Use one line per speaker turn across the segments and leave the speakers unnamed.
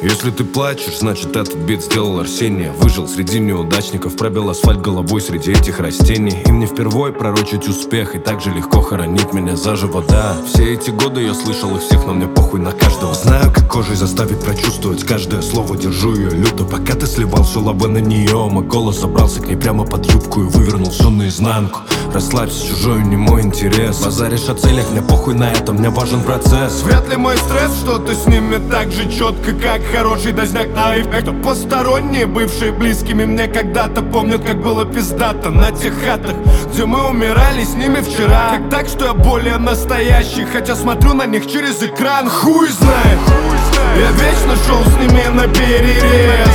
Если ты плачешь, значит этот бит сделал Арсения. Выжил среди неудачников, пробил асфальт головой среди этих растений. Им не впервой пророчить успех, и так же легко хоронить меня заживо, да. Все эти годы я слышал их всех, но мне похуй на каждого. Знаю, как кожей заставить прочувствовать каждое слово, держу ее люто. Пока ты сливал все лавы на нее, мой голос забрался к ней прямо под юбку и вывернул все наизнанку. Расслабься, чужой не мой интерес. Базаришь о целях, мне похуй на это, мне важен процесс. Вряд ли мой стресс что-то снимет так же четко, как хороший дозняк на эффект. Посторонние, бывшие близкими мне когда-то, помнят, как было пиздато на тех хатах, где мы умирали с ними вчера. Как так, что я более настоящий, хотя смотрю на них через экран. Хуй знает, я вечно шел с ними на перерез.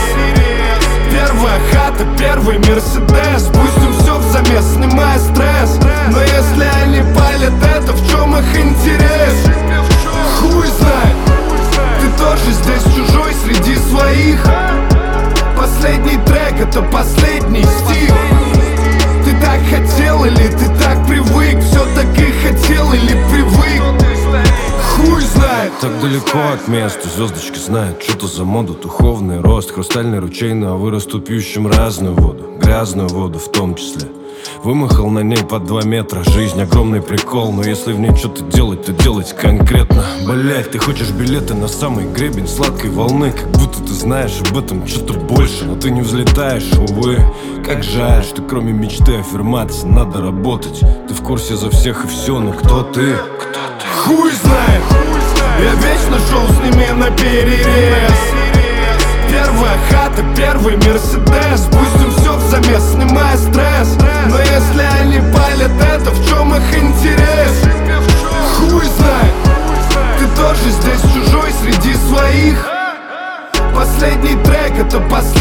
Первая хата, первый Мерседес. Пустим все в замес, снимая стресс. Но если они палят это, в чем их интерес? Хуй знает, ты тоже здесь чужой среди своих. Последний трек, это последний стих. Ты так хотел или ты так привык? Все-таки хотел или привык? Хуй знает. Так далеко от места, звездочки знают, что-то за моду, духовный рост, хрустальный ручей, но вырастут пьющим разную воду, грязную воду в том числе. Вымахал на ней под 2 метра. Жизнь огромный прикол, но если в ней что-то делать, то делать конкретно. Блять, ты хочешь билеты на самый гребень сладкой волны, как будто ты знаешь об этом что-то больше, но ты не взлетаешь, увы. Как жаль, что кроме мечты аффирмации надо работать. Ты в курсе за всех и все, но кто ты? Хуй знает, я вечно шел с ними на перерез. Первая хата, первый Мерседес. Пустим все в замес, снимая стресс. Но если они палят это, в чем их интерес? Хуй знает, ты тоже здесь чужой среди своих. Последний трек, это последний.